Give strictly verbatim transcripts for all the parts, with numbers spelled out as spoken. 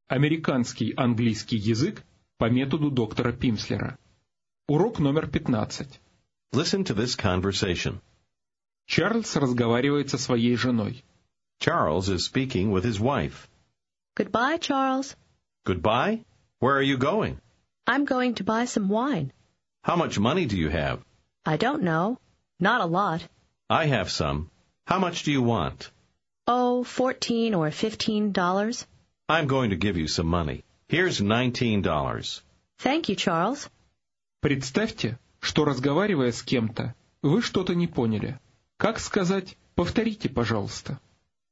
Американский английский язык по методу доктора Пимслера. Урок номер пятнадцать. Listen to this conversation. Чарльз разговаривает со своей женой. Charles is speaking with his wife. Goodbye, Charles. Goodbye? Where are you going? I'm going to buy some wine. How much money do you have? I don't know. Not a lot. I have some. How much do you want? Oh, fourteen or fifteen dollars. I'm going to give you some money. Here's nineteen dollars. Thank you, Charles. Представьте, что, разговаривая с кем-то, вы что-то не поняли. Как сказать «повторите, пожалуйста»?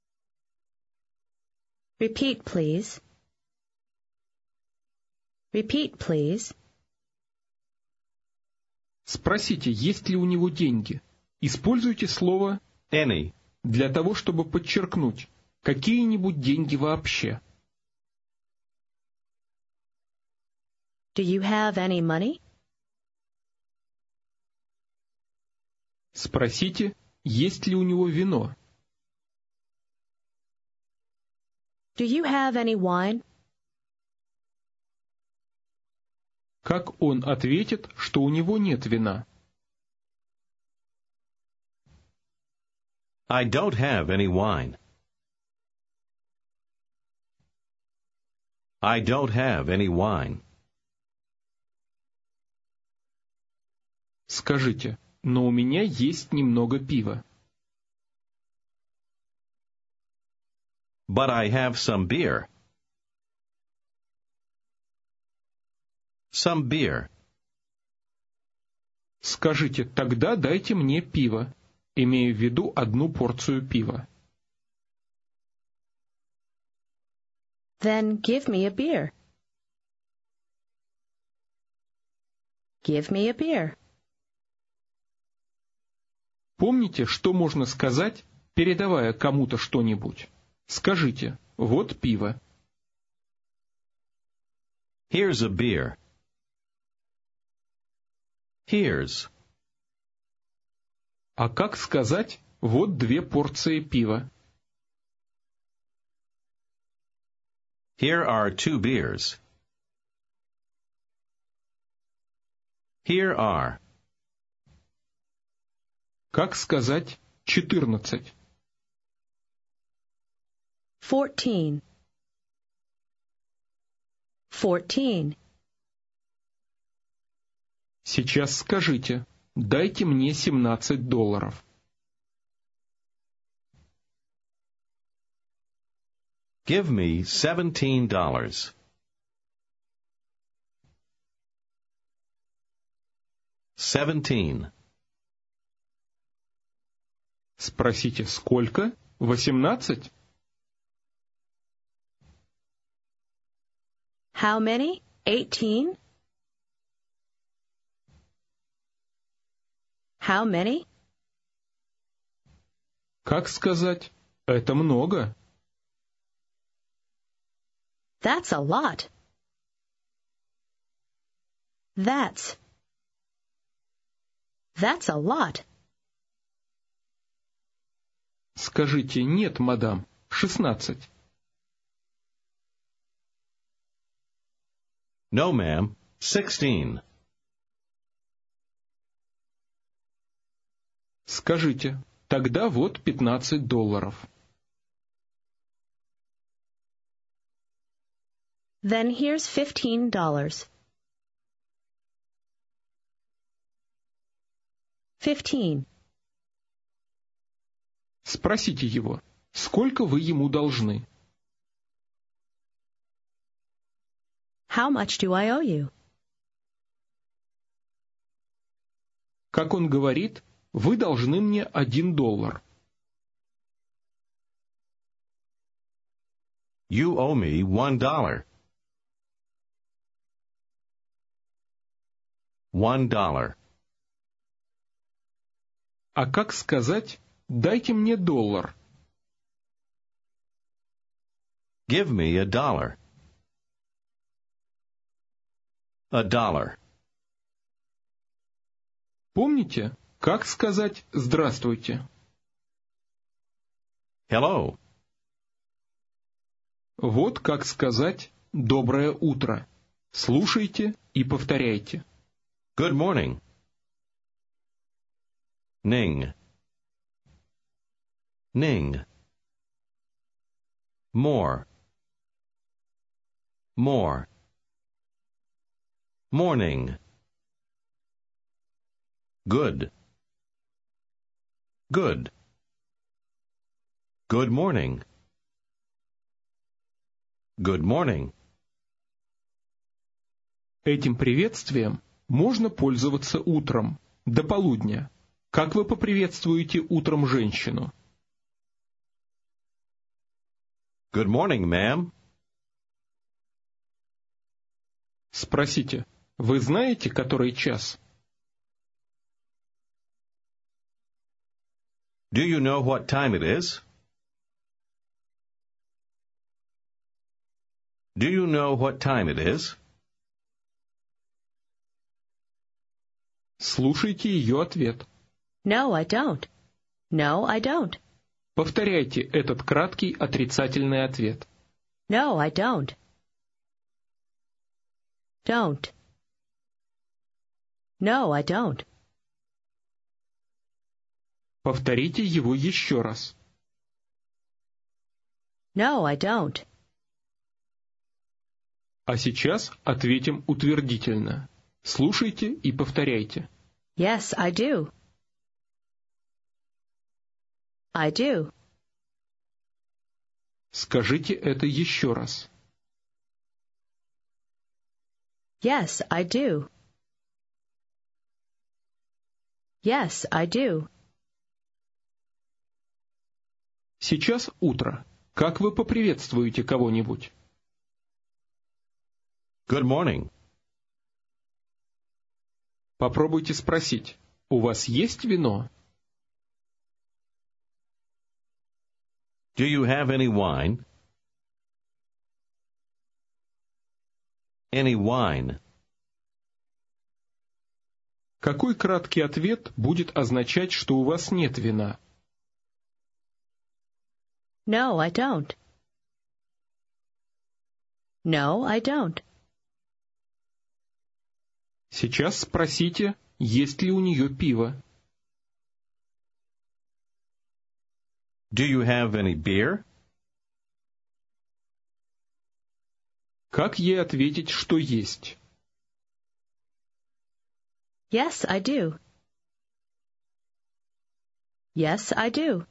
Repeat, please. Repeat, please. Спросите, есть ли у него деньги. Используйте слово Any. для того, чтобы подчеркнуть какие-нибудь деньги вообще. Do you have any money? Спросите, есть ли у него вино. Do you have any wine? Как он ответит, что у него нет вина? I don't have any wine. I don't have any wine. Скажите, но у меня есть немного пива. But I have some beer. Some beer. Скажите, тогда дайте мне пиво, имея в виду одну порцию пива. Then give me a beer. Give me a beer. Помните, что можно сказать, передавая кому-то что-нибудь? Скажите, вот пиво. Here's a beer. Here's. А как сказать, вот две порции пива? Here are two beers. Here are. Как сказать четырнадцать? Fourteen. Fourteen. Сейчас скажите, дайте мне семнадцать долларов. Give me seventeen dollars. Seventeen. Спросите, сколько? Восемнадцать? How many? Eighteen? How many? Как сказать? Это много. That's a lot. That's. That's a lot. Скажите, нет, мадам, шестнадцать. No, ma'am. Sixteen. Скажите, тогда вот пятнадцать долларов. Then here's fifteen dollars. Fifteen. Спросите его, сколько вы ему должны? How much do I owe you? Как он говорит, вы должны мне один доллар. You owe me one dollar. One dollar. А как сказать, дайте мне доллар? Give me a dollar. A dollar. Помните, как сказать «здравствуйте»? Hello. Вот как сказать доброе утро. Слушайте и повторяйте. Good morning. Ning. Ning. More. More. Morning. Good. Good. Good morning. Good morning. Этим приветствием можно пользоваться утром, до полудня. Как вы поприветствуете утром женщину? Good morning, ma'am. Спросите, вы знаете, который час? Do you know what time it is? Do you know what time it is? Слушайте ее ответ. No, I don't. No, I don't. Повторяйте этот краткий отрицательный ответ. No, I don't. Don't. No, I don't. Повторите его еще раз. No, I don't. А сейчас ответим утвердительно. Слушайте и повторяйте. Yes, I do. I do. Скажите это еще раз. Yes, I do. Yes, I do. Сейчас утро. Как вы поприветствуете кого-нибудь? Good morning. Попробуйте спросить. У вас есть вино? Do you have any wine? Any wine. Какой краткий ответ будет означать, что у вас нет вина? No, I don't. No, I don't. Сейчас спросите, есть ли у нее пиво. Do you have any beer? Как ей ответить, что есть? Yes, I do. Yes, I do.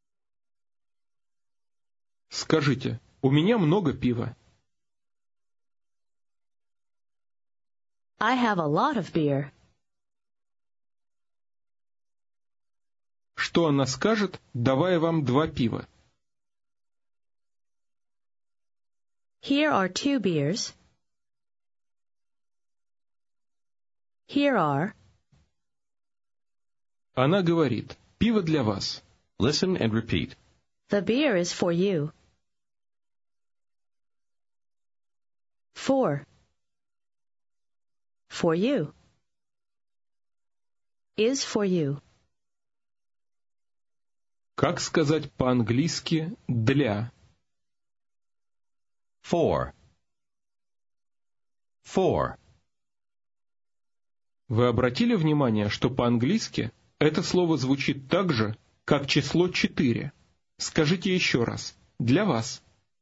Скажите, у меня много пива. I have a lot of beer. Что она скажет, давая вам два пива? Here are two beers. Here are. Она говорит, пиво для вас. Listen and repeat. The beer is for you. For. For you. Is for you. Как сказать по-английски «для»? For. For. Вы обратили внимание, что по-английски это слово звучит так же, как число четыре? Скажите еще раз. Для вас.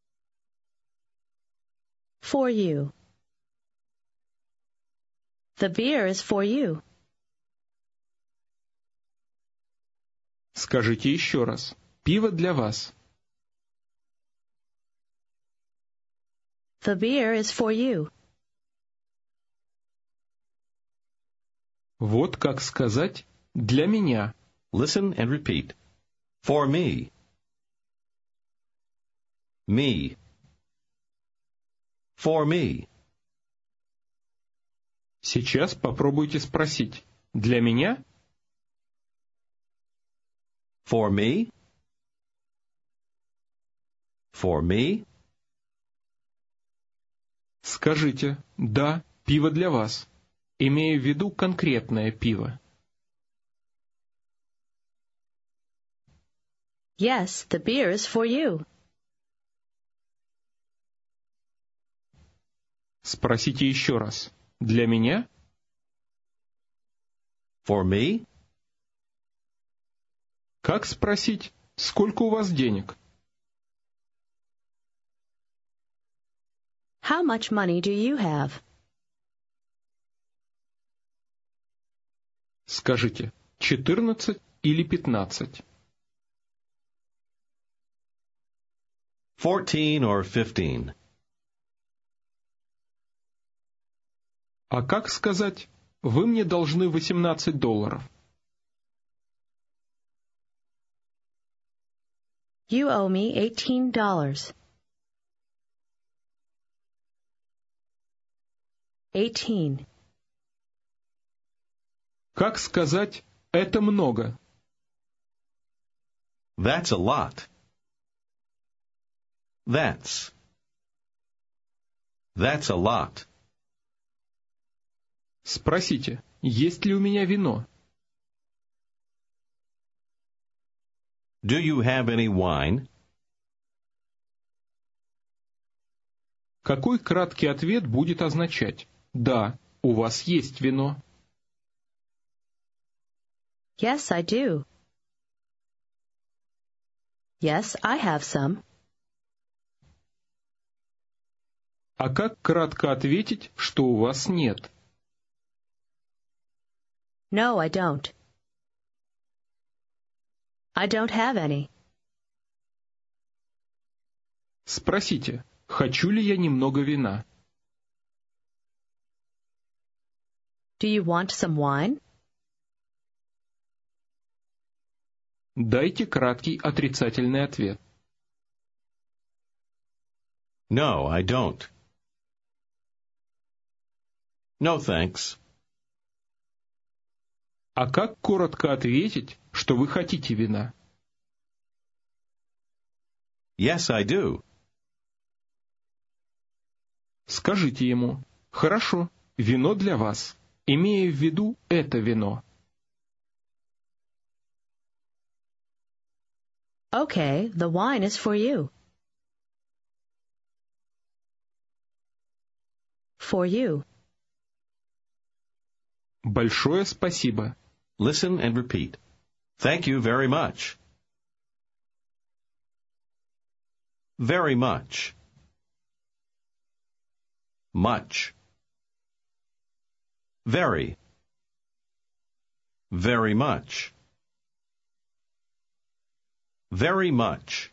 For you. The beer is for you. Скажите еще раз. Пиво для вас. The beer is for you. Вот как сказать «для меня». Listen and repeat. For me. Me. For me. Сейчас попробуйте спросить. Для меня? For me. For me. Скажите «да, пиво для вас», имея в виду конкретное пиво. Yes, the beer is for you. Спросите еще раз. Для меня? For me? Как спросить, сколько у вас денег? How much money do you have? Скажите, четырнадцать или пятнадцать? Fourteen or fifteen? А как сказать, вы мне должны восемнадцать долларов? You owe me eighteen dollars. Eighteen. Как сказать, это много? That's a lot. That's. That's a lot. Спросите, есть ли у меня вино? Do you have any wine? Какой краткий ответ будет означать «Да, у вас есть вино»? Yes, I do. Yes, I have some. А как кратко ответить, что у вас нет? No, I don't. I don't have any. Спросите, хочу ли я немного вина? Do you want some wine? Дайте краткий отрицательный ответ. No, I don't. No, thanks. А как коротко ответить, что вы хотите вина? Yes, I do. Скажите ему, хорошо, вино для вас, имея в виду это вино. Okay, the wine is for you. For you. Большое спасибо. Listen and repeat. Thank you very much. Very much. Much. Very. Very much. Very much.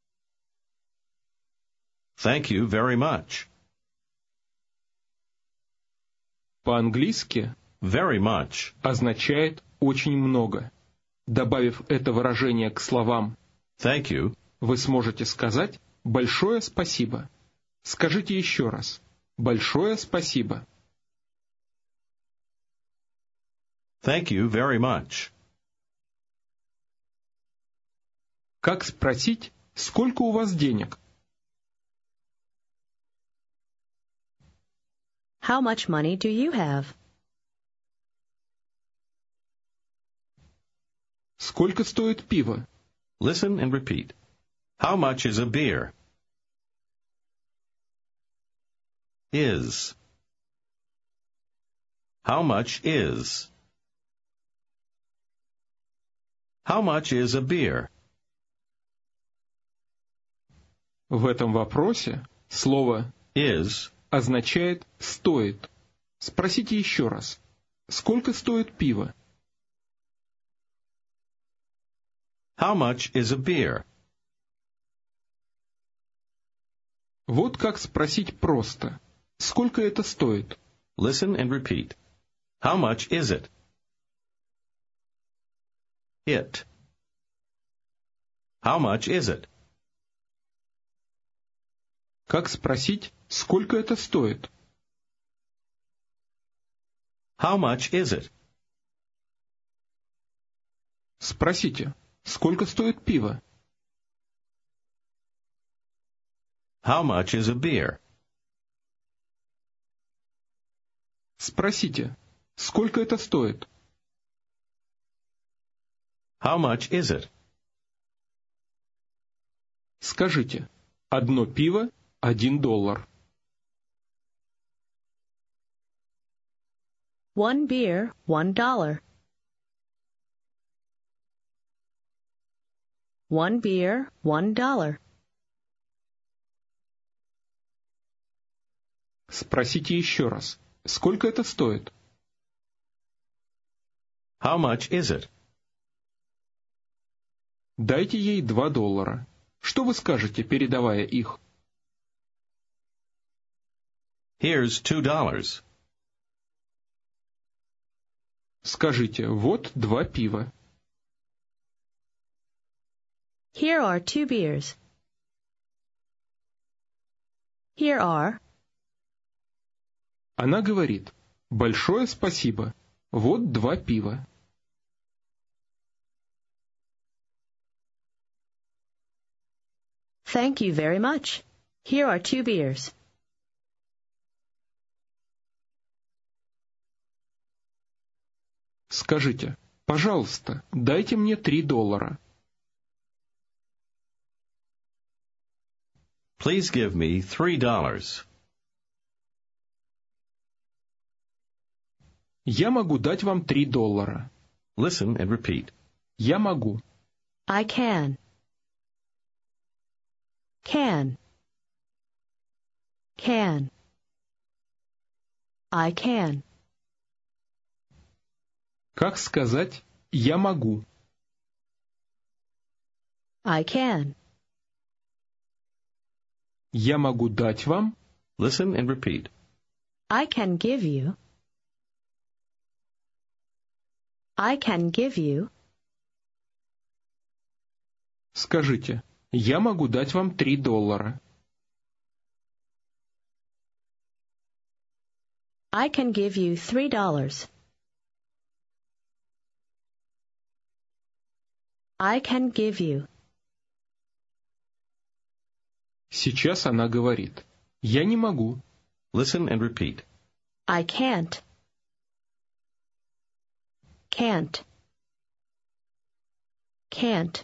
Thank you very much. По-английски Very much означает «очень много». Добавив это выражение к словам Thank you. вы сможете сказать «большое спасибо». Скажите еще раз «большое спасибо». Thank you very much. Как спросить, сколько у вас денег? How much money do you have? Сколько стоит пиво? Listen and repeat. How much is a beer? Is. How much is? How much is a beer? В этом вопросе слово Is означает «стоит». Спросите еще раз. Сколько стоит пиво? How much is a beer? Вот как спросить просто. Сколько это стоит? Listen and repeat. How much is it? It. How much is it? Как спросить, сколько это стоит? How much is it? Спросите, сколько стоит пиво? How much is a beer? Спросите, сколько это стоит? How much is it? Скажите, одно пиво – один доллар. One beer, one dollar. One beer, one dollar. Спросите еще раз. Сколько это стоит? How much is it? Дайте ей два доллара. Что вы скажете, передавая их? Here's two dollars. Скажите, вот два пива. Here are two beers. Here are. Она говорит, большое спасибо, вот два пива. Thank you very much. Here are two beers. Скажите, пожалуйста, дайте мне три доллара. Please give me three dollars. Я могу дать вам три доллара. Listen and repeat. Я могу. I can. Can. Can. I can. Как сказать «я могу»? I can. Я могу дать вам. Listen and repeat. I can give you. I can give you. Скажите, я могу дать вам три доллара. I can give you three dollars. I can give you. Сейчас она говорит. Я не могу. Listen and repeat. I can't. Can't. Can't.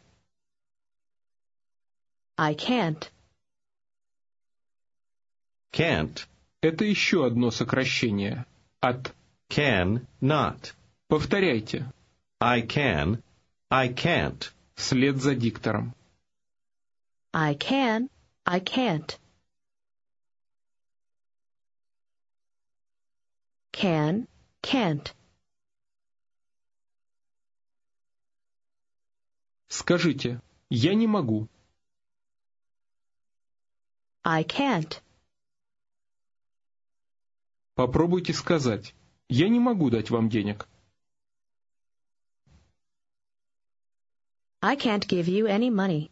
I can't. Can't. Это еще одно сокращение. От Can not. «повторяйте» I can. I can't. вслед за диктором. I can. I can't. Can. Can't. Скажите, я не могу. I can't. Попробуйте сказать. Я не могу дать вам денег. I can't give you any money.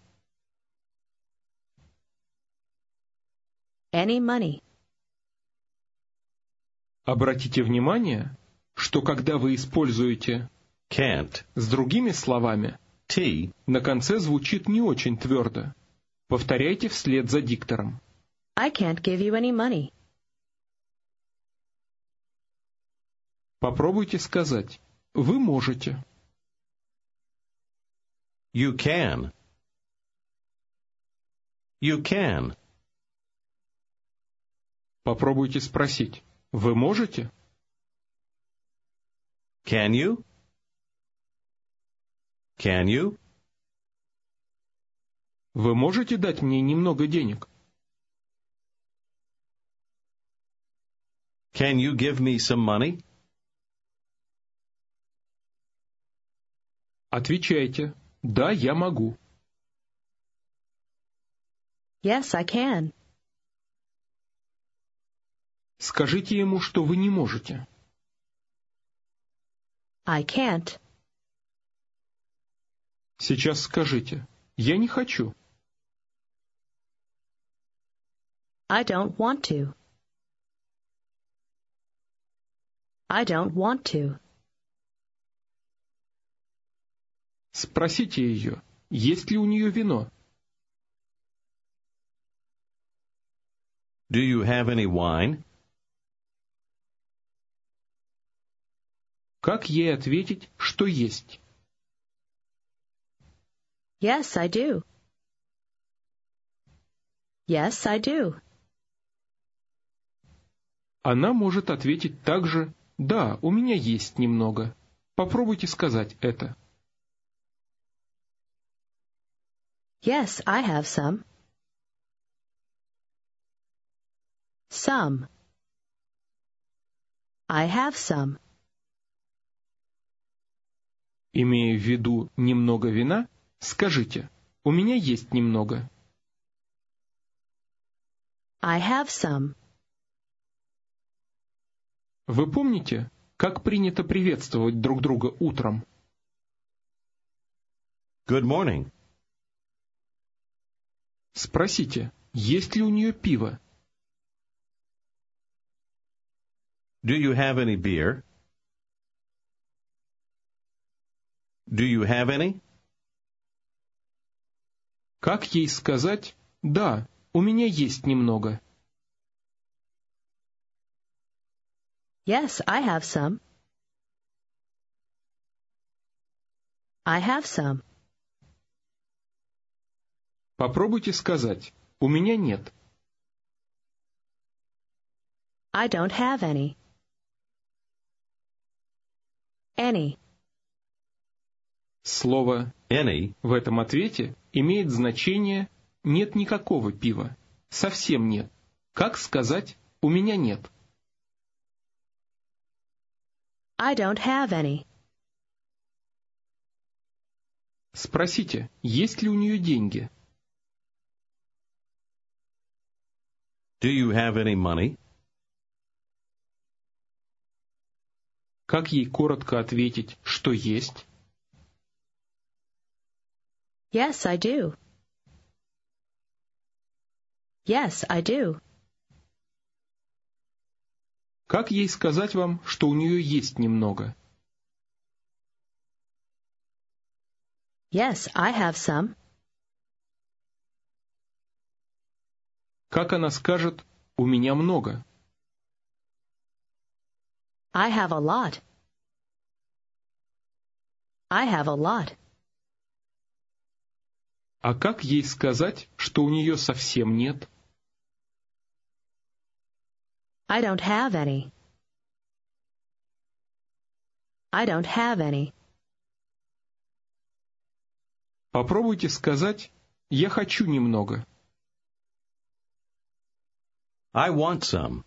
Any money. Обратите внимание, что когда вы используете Can't. с другими словами, T. на конце звучит не очень твердо. Повторяйте вслед за диктором. I can't give you any money. Попробуйте сказать. Вы можете. You can. You can. Попробуйте спросить. Вы можете? Can you? Can you? Вы можете дать мне немного денег? Can you give me some money? Отвечайте. Да, я могу. Yes, I can. Скажите ему, что вы не можете. I can't. Сейчас скажите. Я не хочу. I don't want to. I don't want to. Спросите ее, есть ли у нее вино. Do you have any wine? Как ей ответить, что есть? Yes, I do. Yes, I do. Она может ответить также Да, у меня есть немного. Попробуйте сказать это. Yes, I have some. Some. I have some. Имея в виду немного вина, скажите: у меня есть немного. I have some. Вы помните, как принято приветствовать друг друга утром? Good morning. Спросите, есть ли у нее пиво? Do you have any beer? Do you have any? Как ей сказать: да, у меня есть немного? Yes, I have some. I have some. Попробуйте сказать: у меня нет. I don't have any. Any. Слово Any в этом ответе имеет значение «нет никакого пива», совсем нет. Как сказать «у меня нет»? I don't have any. Спросите, есть ли у нее деньги? Do you have any money? Как ей коротко ответить, что есть? Yes, I do. Yes, I do. Как ей сказать вам, что у нее есть немного? Yes, I have some. Как она скажет «у меня много»? I have a lot. I have a lot. А как ей сказать, что у нее совсем нет? I don't have any. I don't have any. Попробуйте сказать «я хочу немного». I want some.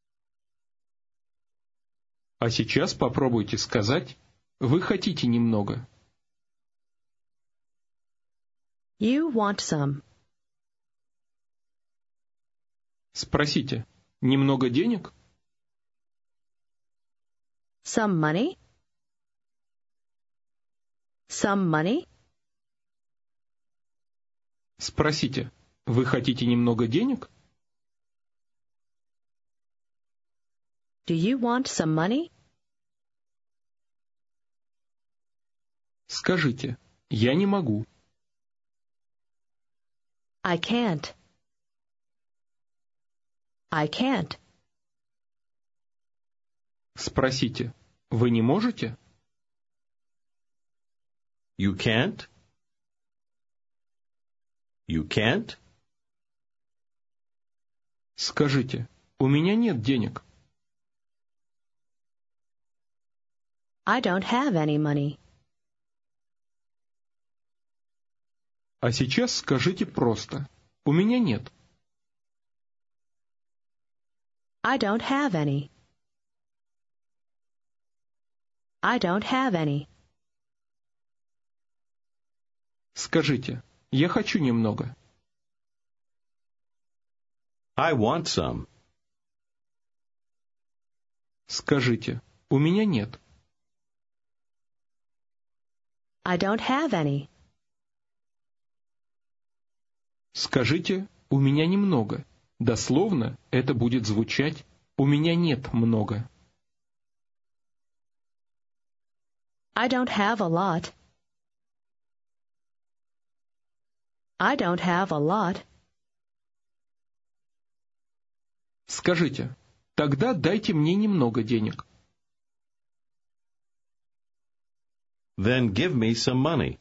А сейчас попробуйте сказать «вы хотите немного». You want some. Спросите, немного денег? Some money? Some money? Спросите, вы хотите немного денег? Do you want some money? Скажите, я не могу. I can't. I can't. Спросите, вы не можете? You can't? You can't? Скажите, у меня нет денег. I don't have any money. А сейчас скажите просто, у меня нет. I don't have any. I don't have any. Скажите, я хочу немного. I want some. Скажите, у меня нет. I don't have any. Скажите, у меня немного. Дословно это будет звучать «у меня нет много». I don't have a lot. I don't have a lot. Скажите, тогда дайте мне немного денег. Then give me some money.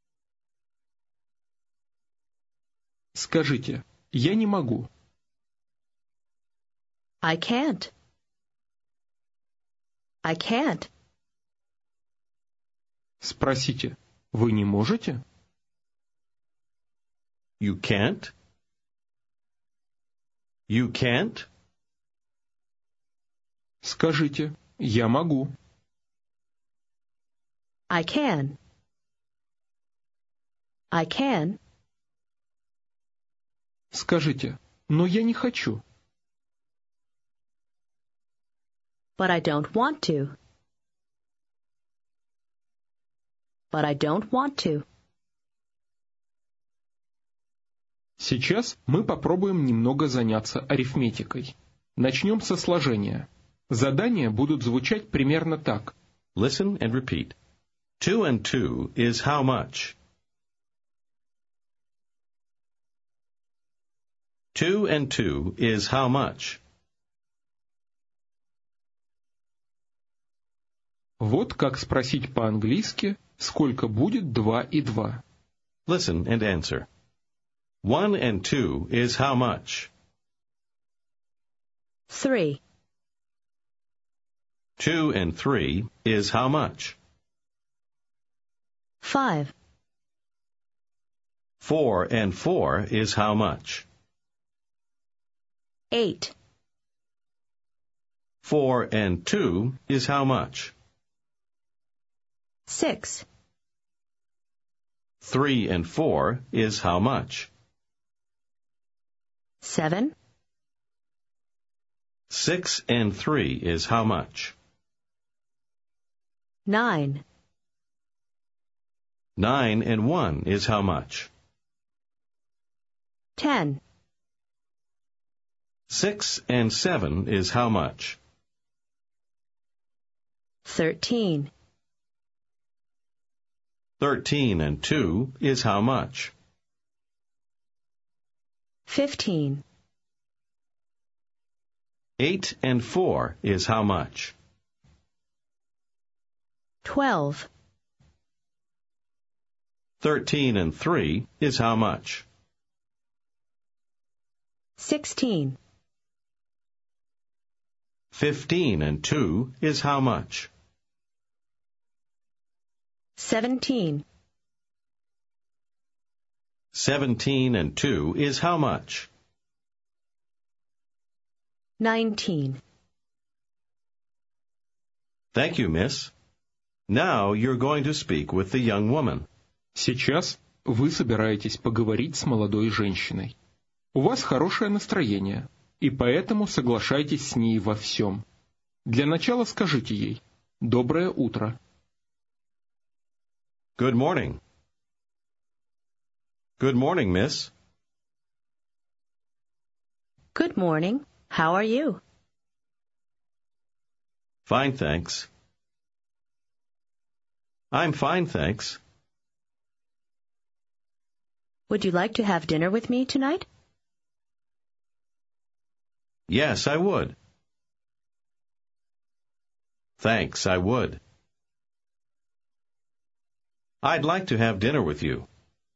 Скажите, я не могу. I can't. I can't. Спросите, вы не можете? You can't? You can't? Скажите, я могу. I can. I can. Скажите, но я не хочу. But I don't want to. But I don't want to. Сейчас мы попробуем немного заняться арифметикой. Начнем со сложения. Задания будут звучать примерно так. Listen and repeat. Two and two is how much? Two and two is how much? Вот как спросить по-английски, сколько будет два и два. Listen and answer. One and two is how much? Three. Two and three is how much? Five. Four and four is how much? Eight. Four and two is how much? Six. Three and four is how much? Seven. Six and three is how much? Nine. Nine and one is how much? Ten. Six and seven is how much? Thirteen. Thirteen and two is how much? Fifteen. Eight and four is how much? Twelve. Thirteen and three is how much? Sixteen. Fifteen and two is how much? Seventeen. Seventeen and two is how much? Nineteen. Thank you, miss. Now you're going to speak with the young woman. Сейчас вы собираетесь поговорить с молодой женщиной. У вас хорошее настроение, и поэтому соглашайтесь с ней во всем. Для начала скажите ей «Доброе утро». Good morning. Good morning, miss. Good morning. How are you? Fine, thanks. I'm fine, thanks. Would you like to have dinner with me tonight? Yes, I would. Thanks, I would. I'd like to have dinner with you.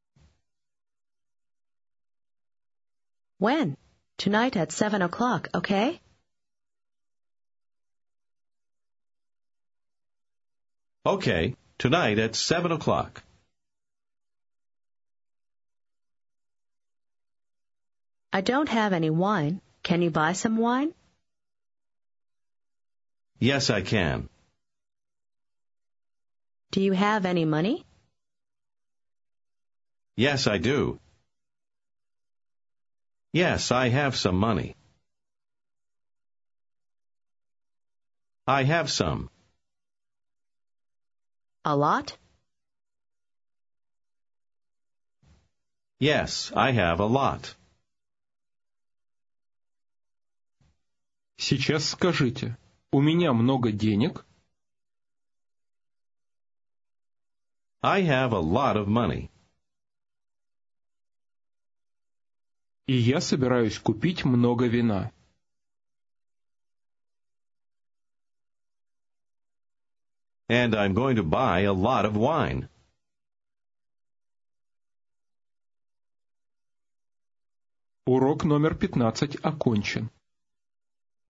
When? Tonight at seven o'clock, okay? Okay, tonight at seven o'clock. I don't have any wine. Can you buy some wine? Yes, I can. Do you have any money? Yes, I do. Yes, I have some money. I have some. A lot? Yes, I have a lot. Сейчас скажите «У меня много денег». I have a lot of money. И я собираюсь купить много вина. And I'm going to buy a lot of wine. Урок номер пятнадцать окончен.